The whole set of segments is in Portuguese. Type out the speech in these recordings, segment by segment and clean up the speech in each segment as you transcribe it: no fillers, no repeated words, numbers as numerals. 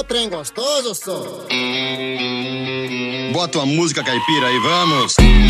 trem gostoso, sou. Bota uma música caipira aí, vamos.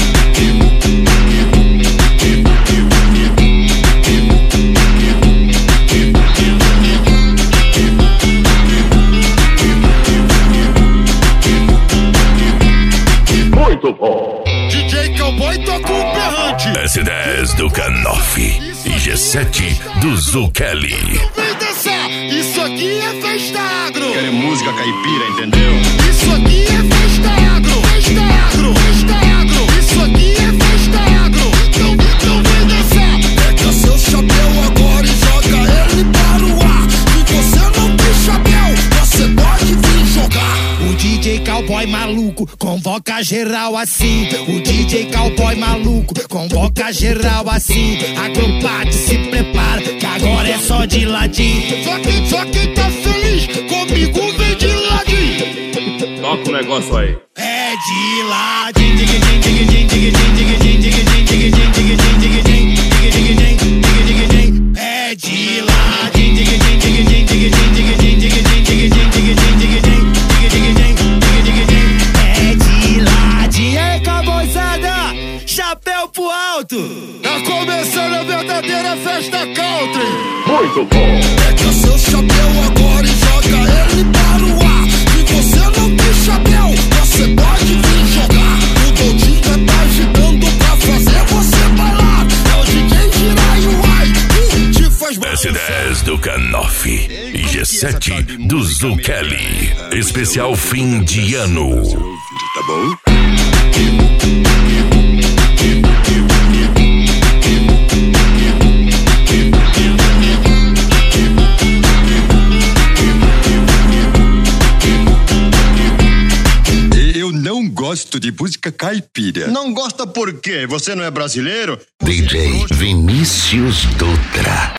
Muito bom. DJ Cowboy toca o berrante. S10 do Canoff e G7 do Zuchelli. Vem dançar, isso aqui é festa agro. Quero música caipira, entendeu? Isso aqui é festa agro. Festa agro, festa agro. Isso aqui é festa agro. Então vem dançar. Pega seu chapéu agora e joga ele para o ar. Se você não tem chapéu, você pode vir jogar. O DJ Cowboy maluco convoca geral assim. O DJ Cowboy maluco convoca geral assim. Agrupado, se prepara, que agora é só de ladinho. Só quem tá feliz comigo vem de ladinho. Toca o negócio aí. É de ladinho. É de ladinho. Chapéu pro alto. Tá começando a verdadeira festa country. Muito bom. Pega seu chapéu agora e joga ele para o ar. Se você não tem chapéu, você pode vir jogar. O Doutinha tá agitando pra fazer você bailar. É o DJ Jiraiya que te faz S10 do Canoff e G7 do Zuchelli. Especial fim de ano. Tá bom? Eu não gosto de música caipira. Não gosta por quê? Você não é brasileiro? DJ Vinícius Dutra.